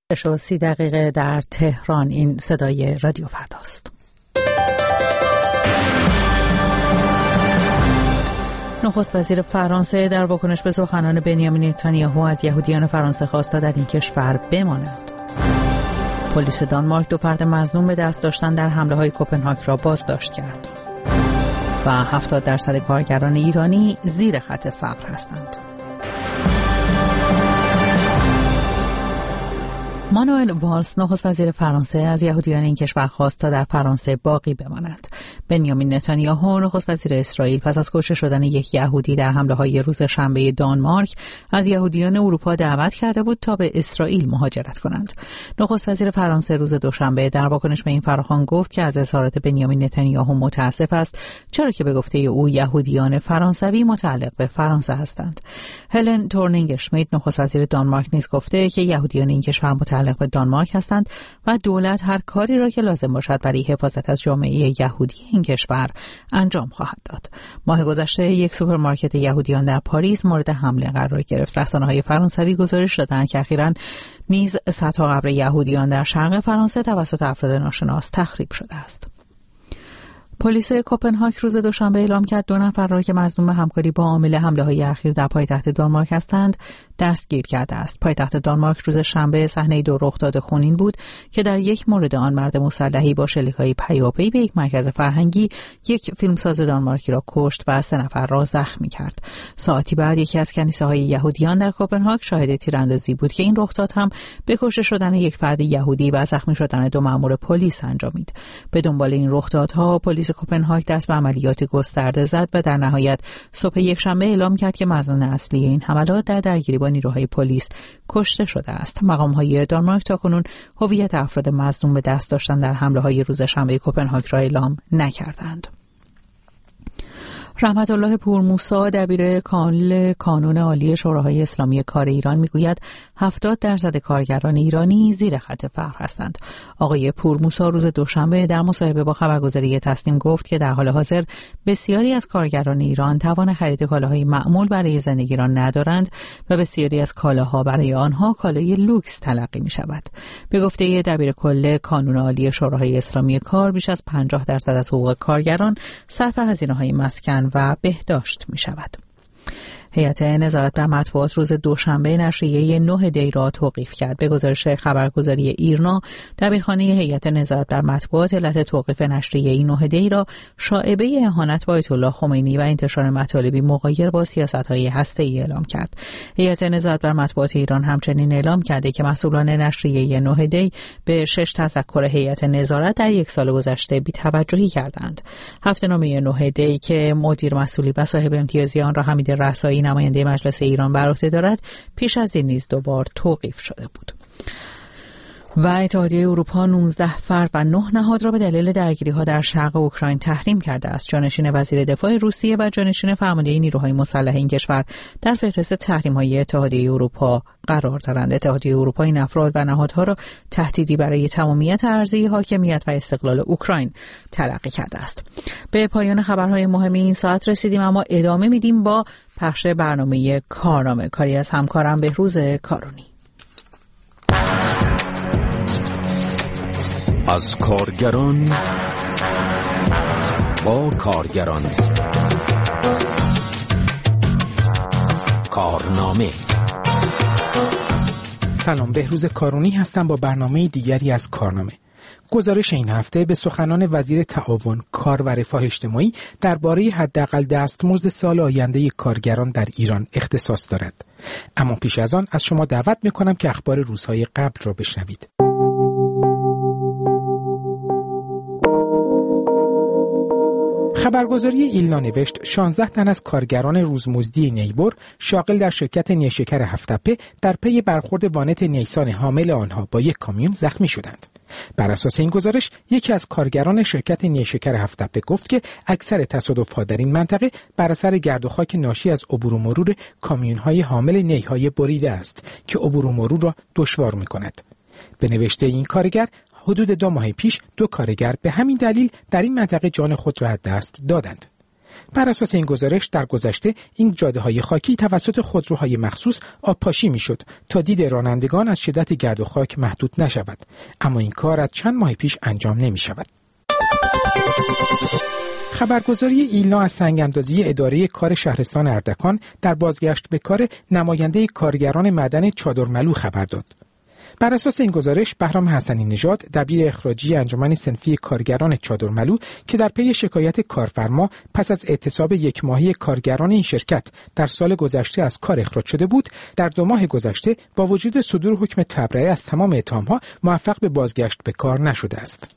30 دقیقه در تهران. این صدای رادیو فرداست. نخست وزیر فرانسه در واکنش به سخنان بنیامین نتانیاهو از یهودیان فرانسه خواست تا در این کشور بمانند. پلیس دانمارک 2 فرد مظنون به دست داشتن در حمله‌های کپنهاگ را بازداشت کرد. و 70% کارگران ایرانی زیر خط فقر هستند. مانوئل والز نخست وزیر فرانسه از یهودیان این کشور خواست تا در فرانسه باقی بمانند. بنیامین نتانیاهو نخست وزیر اسرائیل پس از کشته شدن یک یهودی در حمله‌های روز شنبه دانمارک از یهودیان اروپا دعوت کرده بود تا به اسرائیل مهاجرت کنند. نخست وزیر فرانسه روز دوشنبه در واکنش به این فراخوان گفت که از اظهارات بنیامین نتانیاهو متاسف است، چرا که به گفته او یهودیان فرانسوی متعلق به فرانسه هستند. هلن تورنینگ اشمیت نخست وزیر دانمارک نیز گفته که یهودیان این کشور متعلق به دانمارک هستند و دولت هر کاری را که لازم باشد برای حفاظت از جامعه یهودی این کشور انجام خواهد داد. ماه گذشته یک سوپرمارکت یهودیان در پاریس مورد حمله قرار گرفت. رسانه‌های فرانسوی گزارش دادند که اخیراً نیز صدها قبر یهودیان در شرق فرانسه توسط افراد ناشناس تخریب شده است. پلیس کپنهاگ روز دوشنبه اعلام کرد 2 نفر را که مظنون به همکاری با عامل حمله‌های اخیر در پایتخت دانمارک هستند دستگیر کرده است. پایتخت دانمارک روز شنبه صحنه 2 رخداد خونین بود که در یک مورد آن مرد مسلحی با شلیک‌های پیاپی به یک مرکز فرهنگی یک فیلمساز دانمارکی را کشت و 3 نفر را زخمی کرد. ساعتی بعد یکی از کنیسه‌های یهودیان در کپنهاگ شاهد تیراندازی بود که این رخداد هم به کشته شدن یک فرد یهودی و زخمی شدن 2 مأمور پلیس انجامید. به دنبال این رخدادها پلیس کپنهاگ دست به عملیات گسترده زد و در نهایت صبح یکشنبه اعلام کرد که مظنون اصلی این حملات در درگیری با نیروهای پلیس کشته شده است. مقام‌های دانمارک تاکنون هویت افراد مظنون به دست داشتن در حمله‌های روز شنبه کپنهاگ را اعلام نکردند. رحمت الله پورموسا دبیر کل کانون عالی شوراهای اسلامی کار ایران میگوید 70% کارگران ایرانی زیر خط فقر هستند. آقای پورموسا روز دوشنبه در مصاحبه با خبرگزاری تسنیم گفت که در حال حاضر بسیاری از کارگران ایران توان خرید کالاهای معمول برای زندگی را ندارند و بسیاری از کالاها برای آنها کالای لوکس تلقی می شود. به گفته دبیر کل کانون عالی شوراهای اسلامی کار بیش از 50% از حقوق کارگران صرف هزینه‌های مسکن و بهداشت می شود. هیئت نظارت بر مطبوعات روز دوشنبه نشریه 9 دی را توقیف کرد. به گزارش خبرگزاری ایرنا، دبیرخانه هیئت نظارت بر مطبوعات علت توقیف نشریه 9 دی را شایعه اهانت به آیت الله خمینی و انتشار مطالبی مغایر با سیاست‌های هسته‌ای اعلام کرد. هیئت نظارت بر مطبوعات ایران همچنین اعلام کرده که مسئولان نشریه 9 دی به 6 تذکر هیئت نظارت در 1 سال گذشته بی‌توجهی کردند. هفته‌نامه 9 دی که مدیر مسئولی و صاحب امتیازی آن را حمید رسایی نماینده مجلس ایران بر عهده دارد پیش از این نیز 2 بار توقیف شده بود. و اتحادیه اروپا 19 فرد و 9 نهاد را به دلیل درگیری‌ها در شرق اوکراین تحریم کرده است. جانشین وزیر دفاع روسیه و جانشین فرمانده نیروهای مسلح این کشور در فهرست تحریم‌های اتحادیه اروپا قرار دارند. اتحادیه اروپا این افراد و نهادها را تهدیدی برای تمامیت ارضی، حاکمیت و استقلال اوکراین تلقی کرده است. به پایان خبرهای مهم این ساعت رسیدیم، اما ادامه میدیم با پخش برنامه کارنامه، کاری از همکارم بهروز کارونی. از کارگران با کارگران، کارنامه. سلام، بهروز کارونی هستم با برنامه دیگری از کارنامه. گزارش این هفته به سخنان وزیر تعاون، کار و رفاه اجتماعی درباره حداقل دستمزد سال آینده کارگران در ایران اختصاص دارد. اما پیش از آن از شما دعوت می‌کنم که اخبار روزهای قبل را بشنوید. خبرگزاری ایلنا نوشت 16 تن از کارگران روزمزدی نیبر شاغل در شرکت نیشکر هفت‌تپه در پی برخورد وانت نیسان حامل آنها با یک کامیون زخمی شدند. بر اساس این گزارش یکی از کارگران شرکت نیشکر هفت‌تپه گفت که اکثر تصادف‌ها در این منطقه بر اثر گرد و خاک ناشی از عبور و مرور کامیون‌های حامل نی‌های بریده است که عبور و مرور را دشوار می‌کند. به نوشته این کارگر، حدود 2 ماه پیش 2 کارگر به همین دلیل در این منطقه جان خود را از دست دادند. بر اساس این گزارش در گذشته این جاده‌های خاکی توسط خودروهای مخصوص آبپاشی می‌شد تا دید رانندگان از شدت گرد و خاک محدود نشود، اما این کار از چند ماه پیش انجام نمی‌شود. خبرگزاری ایلنا از سنگ‌اندازی اداره کار شهرستان اردکان در بازگشت به کار نماینده کارگران معدن چادرملو خبر داد. بر اساس این گزارش بهرام حسنی نژاد دبیر اخراجی انجمن صنفی کارگران چادرملو که در پی شکایت کارفرما پس از اعتصاب یک ماهی کارگران این شرکت در سال گذشته از کار اخراج شده بود، در 2 ماه گذشته با وجود صدور حکم تبرئه از تمام اتهام‌ها موفق به بازگشت به کار نشده است.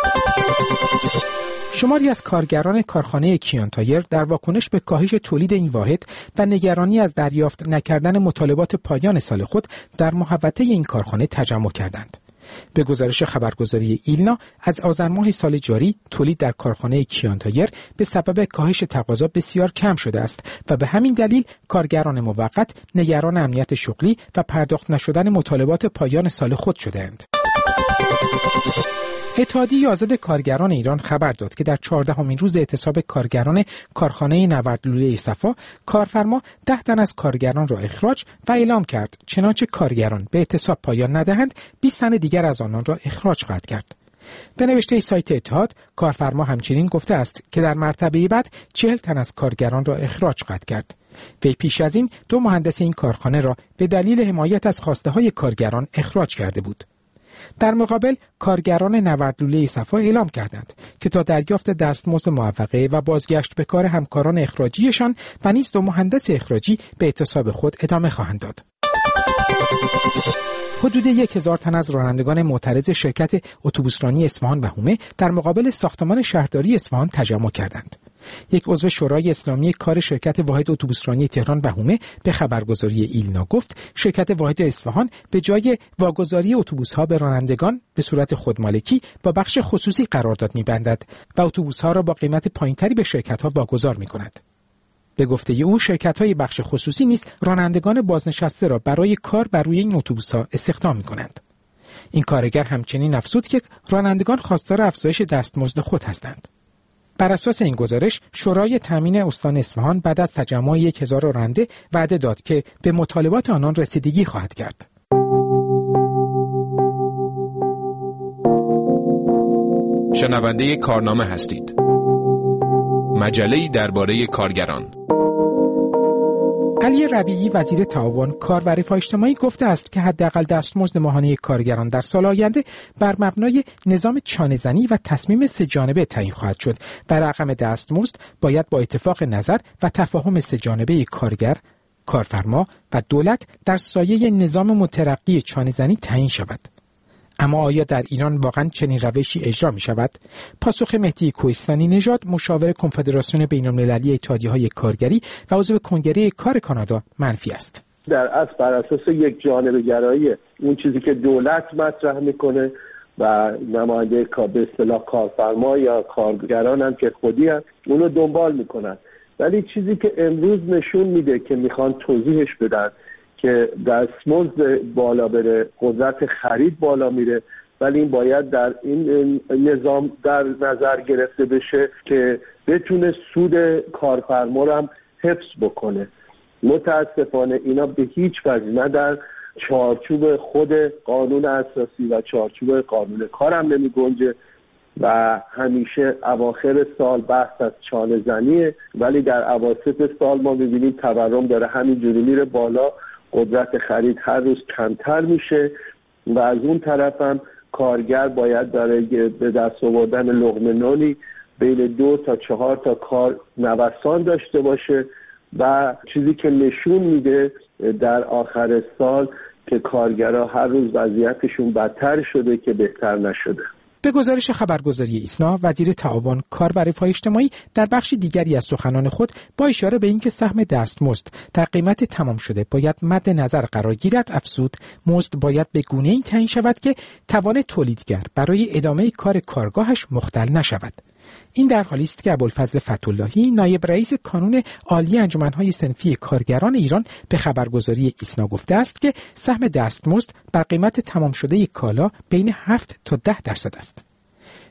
شماری از کارگران کارخانه کیان تایر در واکنش به کاهش تولید این واحد و نگرانی از دریافت نکردن مطالبات پایان سال خود در محوطه این کارخانه تجمع کردند. به گزارش خبرگزاری ایلنا از آذر ماه سال جاری تولید در کارخانه کیان تایر به سبب کاهش تقاضا بسیار کم شده است و به همین دلیل کارگران موقت نگران امنیت شغلی و پرداخت نشدن مطالبات پایان سال خود شده‌اند. اتحادیه آزاد کارگران ایران خبر داد که در 14مین روز اعتصاب کارگران کارخانه نورد لوله صفا، کارفرما 10 تن از کارگران را اخراج و اعلام کرد چنانچه کارگران به اعتصاب پایان ندهند 20 تن دیگر از آنان را اخراج خواهد کرد. به نوشته سایت اتحاد، کارفرما همچنین گفته است که در مرتبه بعد 40 تن از کارگران را اخراج خواهد کرد. وی پیش از این 2 مهندس این کارخانه را به دلیل حمایت از خواسته‌های کارگران اخراج کرده بود. در مقابل کارگران نورد لوله صفا اعلام کردند که تا دریافت دستمزد موفقه و بازگشت به کار همکاران اخراجیشان و نیز 2 مهندس اخراجی به اعتصاب خود ادامه خواهند داد. حدود 1000 تن از رانندگان معترض شرکت اتوبوسرانی اصفهان و هومه در مقابل ساختمان شهرداری اصفهان تجمع کردند. یک عضو شورای اسلامی کار شرکت واحد اتوبوسرانی تهران و هومه به خبرگزاری ایلنا گفت شرکت واحد اصفهان به جای واگذاری اتوبوس‌ها به رانندگان به صورت خودمالکی با بخش خصوصی قرارداد می‌بندد و اتوبوس‌ها را با قیمت پایین‌تری به شرکت‌ها واگذار می‌کند. به گفته او شرکت‌های بخش خصوصی نیز رانندگان بازنشسته را برای کار بر روی این اتوبوس‌ها استخدام می‌کنند. این کارگر همچنین افزود که رانندگان خواستار افزایش دستمزد خود هستند. بر اساس این گزارش شورای تامین استان اصفهان بعد از تجمع 1000 راننده وعده داد که به مطالبات آنان رسیدگی خواهد کرد. شنونده کارنامه هستید. مجله‌ای درباره کارگران. علی ربیعی وزیر تعاون، کار و رفاه اجتماعی گفته است که حداقل دستمزد ماهانه کارگران در سال آینده بر مبنای نظام چانه‌زنی و تصمیم 3 جانبه تعیین خواهد شد و رقم دستمزد باید با اتفاق نظر و تفاهم 3 جانبه کارگر، کارفرما و دولت در سایه نظام مترقی چانه‌زنی تعیین شود. اما آیا در ایران واقعا چنین روشی اجرا می شود؟ پاسخ مهدی کوهستانی نژاد، مشاور کنفدراسیون بین‌المللی اتحادیه‌های کارگری و عضو کنگره کار کانادا، منفی است. در اصل بر اساس یک جانبه‌گرایی اون چیزی که دولت مطرح میکنه و نماینده به اصطلاح کارفرما یا کارگران هم که خودی هم اونو دنبال میکنن، ولی چیزی که امروز نشون میده که میخوان توضیحش بدن که دستمزد بالا بره، قدرت خرید بالا میره، ولی این باید در این نظام در نظر گرفته بشه که بتونه سود کارفرما رو هم حفظ بکنه. متاسفانه اینا به هیچ وجه نه در چارچوب خود قانون اساسی و چارچوب قانون کار هم نمی گنجه و همیشه اواخر سال بحث از چانه زنیه، ولی در اواسط سال ما میبینیم تورم داره همینجوری میره بالا، قدرت خرید هر روز کمتر میشه و از اون طرف هم کارگر باید برای به دست آوردن لقمه نانی بین 2 تا 4 تا کار نوسان داشته باشه و چیزی که نشون میده در آخر سال که کارگرها هر روز وضعیتشون بدتر شده که بهتر نشده. به گزارش خبرگزاری ایسنا، وزیر تعاون، کار و رفاه اجتماعی در بخش دیگری از سخنان خود با اشاره به اینکه سهم دستمزد در قیمت تمام شده باید مد نظر قرار گیرد افزود مزد باید به گونه‌ای تعیین شود که توان تولیدگر برای ادامه کار کارگاهش مختل نشود. این در حالی است که ابوالفضل فتح‌اللهی، نایب رئیس کانون عالی انجمن‌های صنفی کارگران ایران، به خبرگزاری ایسنا گفته است که سهم دستمزد بر قیمت تمام شده یک کالا بین 7 تا 10% است.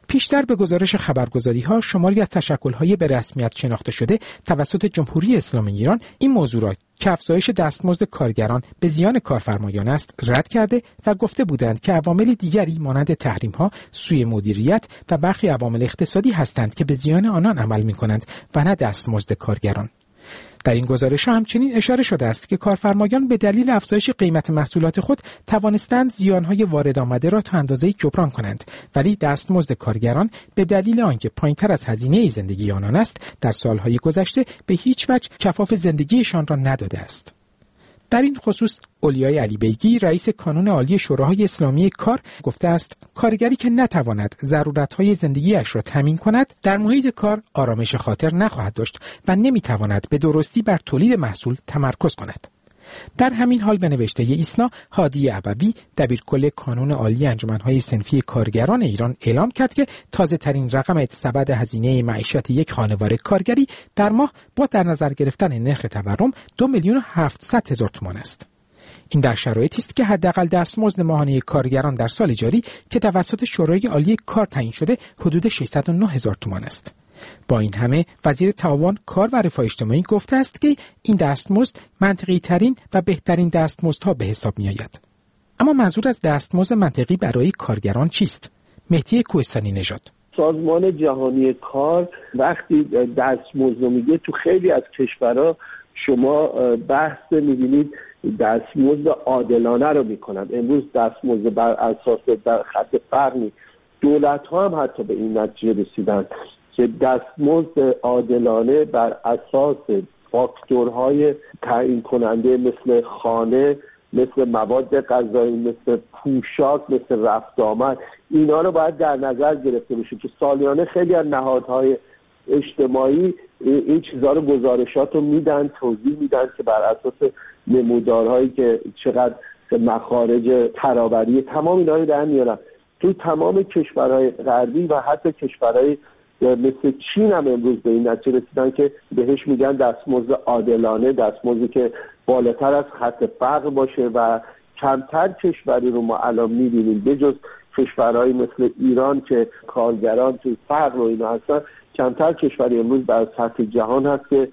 پیشتر به گزارش خبرگزاری‌ها شماری از تشکل‌های به رسمیت شناخته شده توسط جمهوری اسلامی ایران این موضوع را که افزایش دستمزد کارگران به زیان کارفرمایان است رد کرده و گفته بودند که عوامل دیگری مانند تحریم‌ها، سوء مدیریت و برخی عوامل اقتصادی هستند که به زیان آنان عمل می‌کنند و نه دستمزد کارگران. در این گزارش‌ها همچنین اشاره شده است که کارفرمایان به دلیل افزایش قیمت محصولات خود توانستند زیان‌های وارد آمده را تا اندازه‌ای جبران کنند، ولی دستمزد کارگران به دلیل آنکه پایین‌تر از هزینه زندگی آنان است، در سال‌های گذشته به هیچ وجه کفاف زندگیشان را نداده است. در این خصوص اولیای علی بیگی رئیس کانون عالی شوراهای اسلامی کار گفته است کارگری که نتواند ضرورت‌های زندگیش را تامین کند در محیط کار آرامش خاطر نخواهد داشت و نمی‌تواند به درستی بر تولید محصول تمرکز کند. در همین حال به نوشته ایسنا، هادی عبوی دبیرکل کانون عالی انجمن‌های صنفی کارگران ایران اعلام کرد که تازه‌ترین رقم سبد هزینه معیشت یک خانواده کارگری در ماه با در نظر گرفتن نرخ تورم 2,700,000 تومان است. این در شرایطی است که حداقل دستمزد ماهانه کارگران در سال جاری که توسط شورای عالی کار تعیین شده حدود 609,000 تومان است. با این همه وزیر تعاون کار و رفاه اجتماعی گفته است که این دستمزد منطقی ترین و بهترین دستمزدها به حساب می آید. اما منظور از دستمزد منطقی برای کارگران چیست؟ مهدی کوهستانی نژاد. سازمان جهانی کار وقتی دستمزد میگه تو خیلی از کشورها شما بحث می‌بینید دستمزد عادلانه رو میکنن. امروز دستمزد بر اساس در خط فقر دولت‌ها هم حتی به این نتیجه رسیدن که دستمزد عادلانه بر اساس فاکتورهای تعیین کننده مثل خانه، مثل مواد غذایی، مثل پوشاک، مثل رفت آمد، اینا رو باید در نظر گرفته بشه که سالیانه خیلی از نهادهای اجتماعی این چیزها رو گزارشات رو میدن، توضیح میدن که بر اساس نمودارهایی که چقدر مخارج ترابری تمام اینا رو در میارن. تو تمام کشورهای غربی و حتی کشورهای مثل چین هم امروز به این نتیجه رسیدن که بهش میگن دستمزد عادلانه، دستمزدی که بالاتر از خط فقر باشه و کمتر کشوری رو ما الان میبینیم بجز کشورهای مثل ایران که کارگران توی فقر و اینا هستن، کمتر کشوری امروز در سطح جهان هست که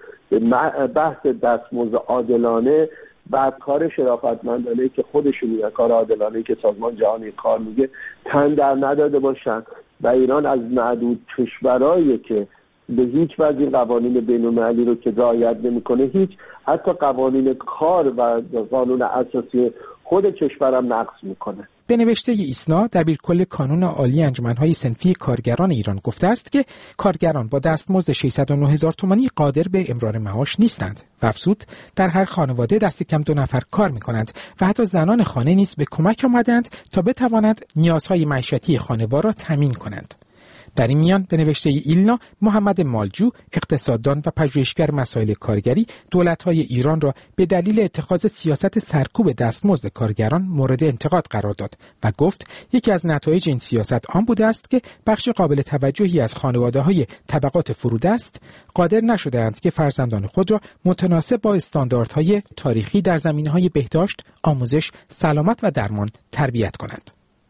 بحث دستمزد عادلانه بعد کار شرافتمندانه که خودشون میگن، کار عادلانه که سازمان جهانی کار میگه، تن در نداده باشن. و ایران از معدود کشورهایی که به هیچ وجه این قوانین بین‌المللی رو که رعایت نمی‌کنه، هیچ حتی قوانین کار و قانون اساسی خود کشورم نقض میکنه. به نوشته ایسنا دبیرکل کانون عالی انجمن‌های صنفی کارگران ایران گفته است که کارگران با دستمزد 609,000 تومانی قادر به امرار معاش نیستند و افزود در هر خانواده دست کم 2 نفر کار می‌کنند و حتی زنان خانه نیز به کمک آمدند تا بتوانند نیازهای معیشتی خانوار را تامین کنند. در این میان به نوشته ایلنا، محمد مالجو اقتصاددان و پژوهشگر مسائل کارگری دولت‌های ایران را به دلیل اتخاذ سیاست سرکوب دستمزد کارگران مورد انتقاد قرار داد و گفت یکی از نتایج این سیاست آن بوده است که بخش قابل توجهی از خانواده‌های طبقات فرودست قادر نشده‌اند که فرزندان خود را متناسب با استانداردهای تاریخی در زمینه‌های بهداشت، آموزش، سلامت و درمان تربیت کنند.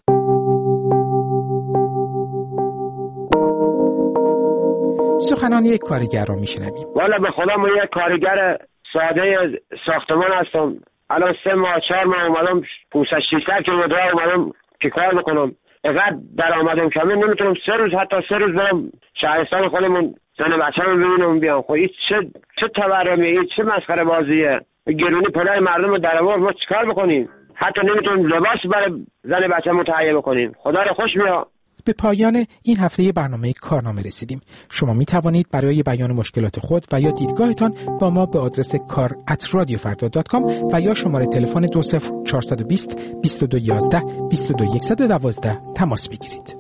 سخنان یک کارگر را میشنویم. والا به خدا من یک کارگر ساده ساختمان هستم. الان 3 ماه 4 ماه اومدم 500 کیلومتر راه اومدم که کار بکنم. اینقدر درآمدم کمه نمیتونم 3 روز حتی 3 روز برم شهرستان خودمون زن بچه‌مو ببینم بیام. خب این چه تورمیه، این چه مسخره بازیه. گرونی پولای مردم رو در آورد، ما چیکار بکنیم؟ حتی نمیتونیم لباس برای زن بچه‌مو تهیه بکنیم. خدا رو خوش بیاد. به پایان این هفته برنامه کارنامه رسیدیم. شما می توانید برای بیان مشکلات خود و یا دیدگاهتان با ما به آدرس kar@radiofarda.com و یا شماره تلفن 20420 2211 22112 تماس بگیرید.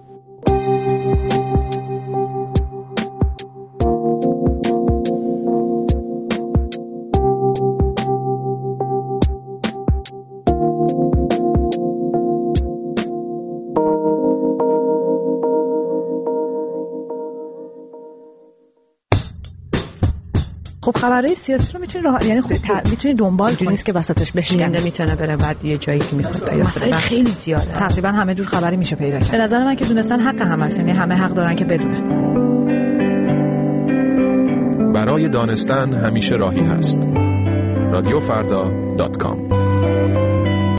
خب خبرهای سیاسی رو میتونی یعنی میتونی دنبال کنی، نیست که وسطش بشکنه، میتونه بره بعد یه جایی که میخواد پیدا مسائل خیلی زیاده، تقریبا همه جور خبری میشه پیدا کرد. به نظر من که دونستن حق همه است، یعنی همه حق دارن که بدونن. برای دانستن همیشه راهی هست. رادیوفردا.com